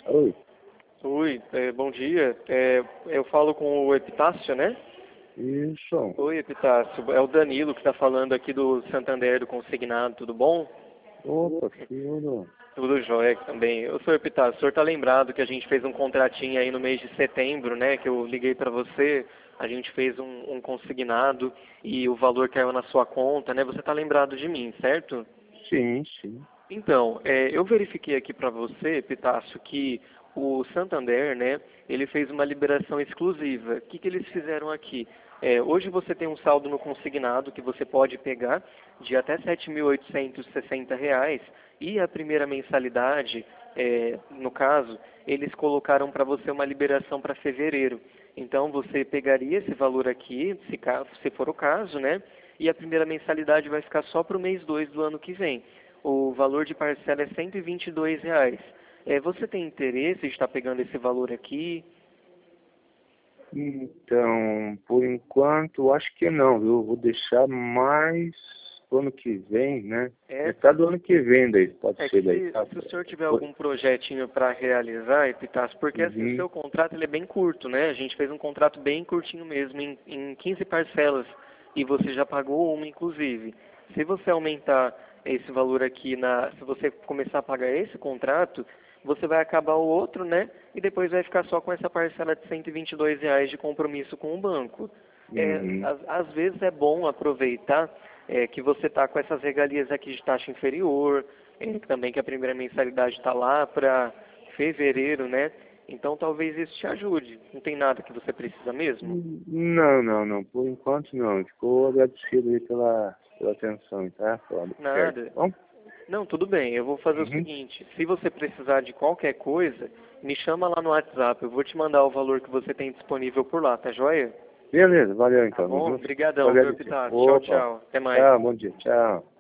Oi, Oi, bom dia. Eu falo com o Epitácio, né? isso. Oi, Epitácio. É o Danilo que está falando aqui do Santander, do Consignado, tudo bom? Opa, tudo. Tudo jóia também. Eu sou o Epitácio. O senhor está lembrado que a gente fez um contratinho aí no mês de setembro, né? Que eu liguei para você, a gente fez um consignado e o valor caiu na sua conta, né? Você está lembrado de mim, certo? Sim, sim. Então, eu verifiquei aqui para você, Pitácio, que o Santander, né, ele fez uma liberação exclusiva. O que que eles fizeram aqui? Hoje você tem um saldo no consignado que você pode pegar de até R$ 7.860 e a primeira mensalidade, no caso, eles colocaram para você uma liberação para fevereiro. Então você pegaria esse valor aqui, se for o caso, né, e a primeira mensalidade vai ficar só para o mês 2 do ano que vem. O valor de parcela é R$ 122. Você tem interesse em estar pegando esse valor aqui? Então, por enquanto, acho que não, viu? Vou deixar mais pro ano que vem, né? É, Metade do ano que vem daí, pode é que ser daí, tá? se o senhor tiver algum projetinho para realizar, Epitácio, porque assim, o Uhum. seu contrato ele é bem curto, né? A gente fez um contrato bem curtinho mesmo, em 15 parcelas, e você já pagou uma, inclusive. Se você aumentar esse valor aqui, se você começar a pagar esse contrato, você vai acabar o outro, né? E depois vai ficar só com essa parcela de R$ 122 de compromisso com o banco. Uhum. Às vezes é bom aproveitar que você está com essas regalias aqui de taxa inferior, também que a primeira mensalidade está lá para fevereiro, né? Então talvez isso te ajude. Não tem nada que você precisa mesmo? Não, não, não. Por enquanto não. Ficou agradecido aí pela atenção, tá? Certo. Nada. Bom? Não, tudo bem. Eu vou fazer o Uhum. seguinte. Se você precisar de qualquer coisa, me chama lá no WhatsApp. Eu vou te mandar o valor que você tem disponível por lá, tá joia? Beleza, valeu Tá então. bom? Uhum. Vou Obrigadão, viu, agradecer. Epitácio? Tchau, Opa. tchau. Até mais. Tchau, bom dia. Tchau.